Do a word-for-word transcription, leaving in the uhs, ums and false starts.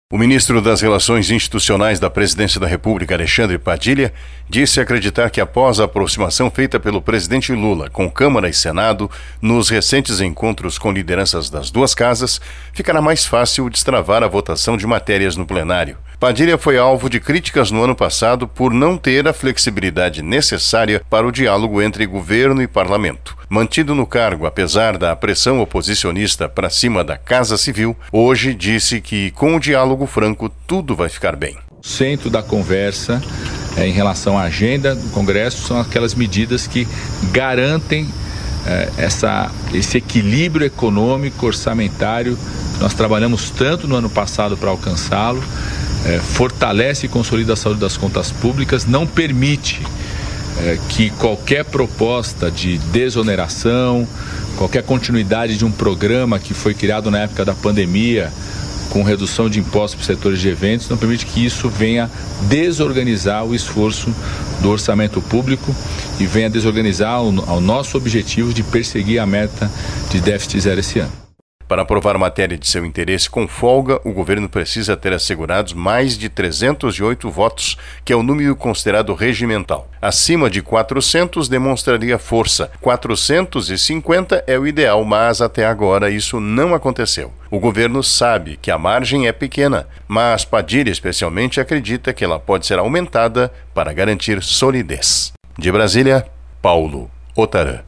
O ministro das Relações Institucionais da Presidência da República, Alexandre Padilha, disse acreditar que após a aproximação feita pelo presidente Lula com Câmara e Senado, nos recentes encontros com lideranças das duas casas, ficará mais fácil destravar a votação de matérias no plenário. Padilha foi alvo de críticas no ano passado por não ter a flexibilidade necessária para o diálogo entre governo e parlamento. Mantido no cargo, apesar da pressão oposicionista para cima da Casa Civil, hoje disse que com o diálogo franco tudo vai ficar bem. O centro da conversa é, em relação à agenda do Congresso são aquelas medidas que garantem é, essa, esse equilíbrio econômico, orçamentário que nós trabalhamos tanto no ano passado para alcançá-lo. É, fortalece e consolida a saúde das contas públicas, não permite é, que qualquer proposta de desoneração, qualquer continuidade de um programa que foi criado na época da pandemia, com redução de impostos para os setores de eventos, não permite que isso venha desorganizar o esforço do orçamento público e venha desorganizar o, o nosso objetivo de perseguir a meta de déficit zero esse ano. Para aprovar matéria de seu interesse com folga, o governo precisa ter assegurados mais de trezentos e oito votos, que é o número considerado regimental. Acima de quatrocentos demonstraria força. quatrocentos e cinquenta é o ideal, mas até agora isso não aconteceu. O governo sabe que a margem é pequena, mas Padilha especialmente acredita que ela pode ser aumentada para garantir solidez. De Brasília, Paulo Otarã.